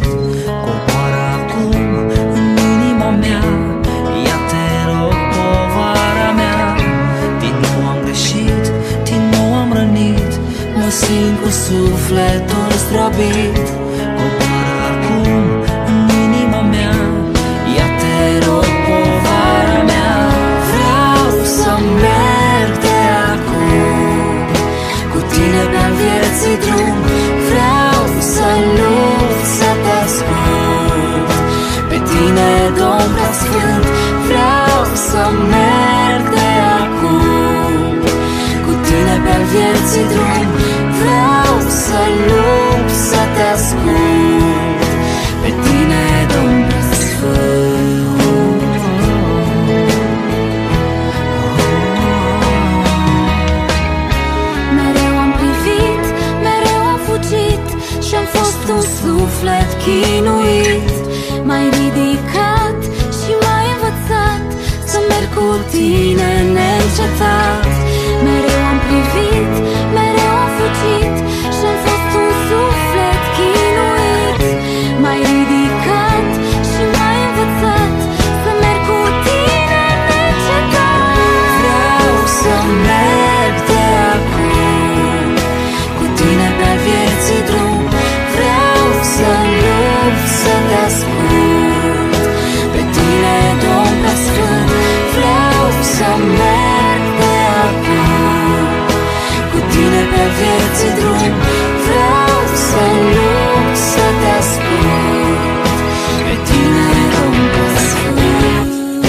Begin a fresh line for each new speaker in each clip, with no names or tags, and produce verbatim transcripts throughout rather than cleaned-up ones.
Coboară acum în inima mea, ia te rog povara mea. Din nou am greșit, din nou am rănit, mă simt cu sufletul zdrobit. Coboară acum în inima mea, ia te rog povara mea. Vreau să merg de acum cu tine pe-al vieții drum. Vreau să lupt, să te ascult, pe tine, Domn preasfânt. Vreau să merg de acum cu tine pe-al vieții drum. Vreau să lupt, să te ascult, pe tine, Domn preasfânt.
Mereu am privit, mereu am fugit și-am fost un suflet chinuit. M-ai ridicat și m-ai învățat să merg cu tine neîncetat. Mereu am privit, mereu am fugit și-am fost un suflet chinuit. M-ai ridicat și m-ai învățat să merg cu tine neîncetat.
Vreau să merg de acum cu tine pe vieții drum. Vreau să lupt, să te ascult, pe tine, Domn preasfânt. Vreau să merg de acum cu tine pe vieții drum. Vreau să lupt, să te ascult, pe tine, Domn preasfânt.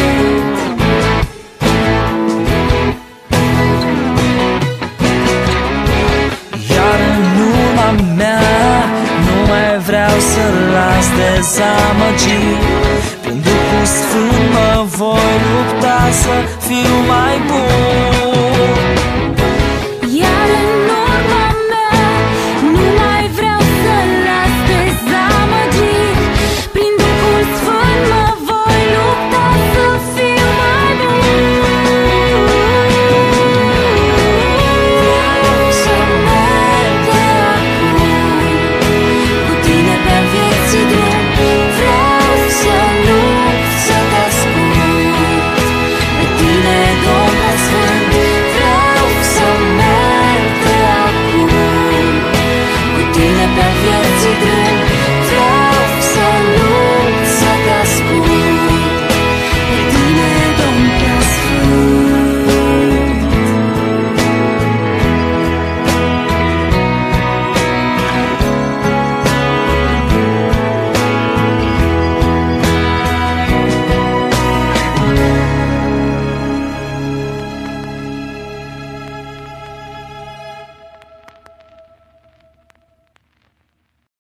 Iar în urma mea nu mai vreau să las dezamăgit. Prin Duhul Sfânt mă voi lupta să fiu mai bun.